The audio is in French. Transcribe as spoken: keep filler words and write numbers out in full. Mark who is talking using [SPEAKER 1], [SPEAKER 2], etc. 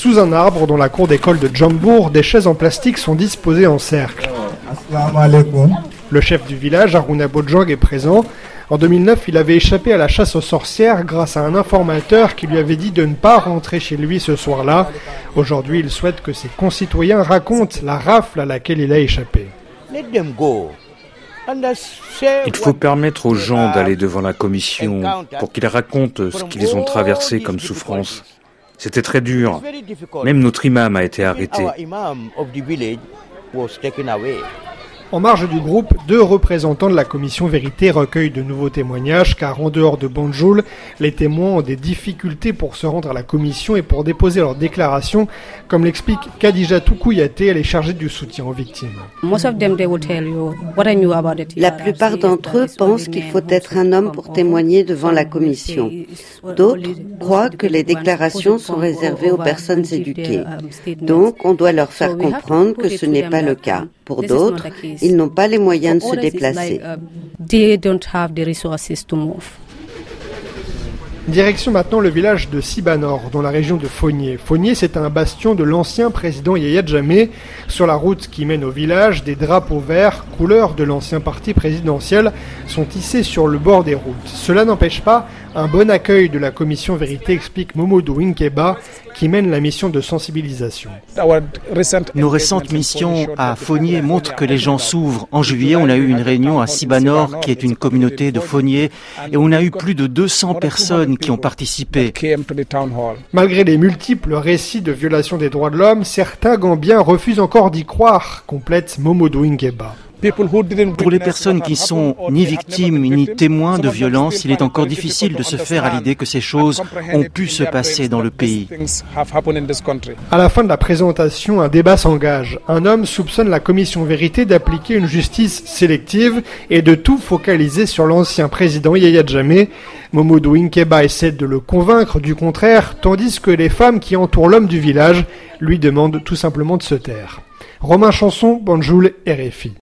[SPEAKER 1] Sous un arbre, dans la cour d'école de Jambour, des chaises en plastique sont disposées en cercle. Le chef du village, Haruna Bojang, est présent. En deux mille neuf, il avait échappé à la chasse aux sorcières grâce à un informateur qui lui avait dit de ne pas rentrer chez lui ce soir-là. Aujourd'hui, il souhaite que ses concitoyens racontent la rafle à laquelle il a échappé.
[SPEAKER 2] Il faut permettre aux gens d'aller devant la commission pour qu'ils racontent ce qu'ils ont traversé comme souffrance. C'était très dur. Même notre imam a été arrêté.
[SPEAKER 1] En marge du groupe, deux représentants de la commission Vérité recueillent de nouveaux témoignages car en dehors de Banjul, les témoins ont des difficultés pour se rendre à la commission et pour déposer leurs déclarations, comme l'explique Khadija Toukouyaté, elle est chargée du soutien aux victimes.
[SPEAKER 3] La plupart d'entre eux pensent qu'il faut être un homme pour témoigner devant la commission. D'autres croient que les déclarations sont réservées aux personnes éduquées. Donc, on doit leur faire comprendre que ce n'est pas le cas. Pour d'autres, ils n'ont pas les moyens de se déplacer.
[SPEAKER 1] Direction maintenant le village de Sibanor, dans la région de Fogné. Fogné, c'est un bastion de l'ancien président Yahya Jammeh. Sur la route qui mène au village, des drapeaux verts, couleur de l'ancien parti présidentiel, sont hissés sur le bord des routes. Cela n'empêche pas un bon accueil de la commission Vérité, explique Momodou Inkeba, qui mène la mission de sensibilisation.
[SPEAKER 4] Nos récentes missions à Fogné montrent que les gens s'ouvrent. En juillet, on a eu une réunion à Sibanor, qui est une communauté de Fogné, et on a eu plus de deux cents personnes qui ont participé.
[SPEAKER 1] Malgré les multiples récits de violations des droits de l'homme, certains Gambiens refusent encore d'y croire, complète Momodou Inkeba.
[SPEAKER 4] Pour les personnes qui sont ni victimes ni témoins de violence, il est encore difficile de se faire à l'idée que ces choses ont pu se passer dans le pays.
[SPEAKER 1] À la fin de la présentation, un débat s'engage. Un homme soupçonne la commission Vérité d'appliquer une justice sélective et de tout focaliser sur l'ancien président Yahya Jammeh. Momodou Inkeba essaie de le convaincre du contraire, tandis que les femmes qui entourent l'homme du village lui demandent tout simplement de se taire. Romain Chanson, Banjul, R F I.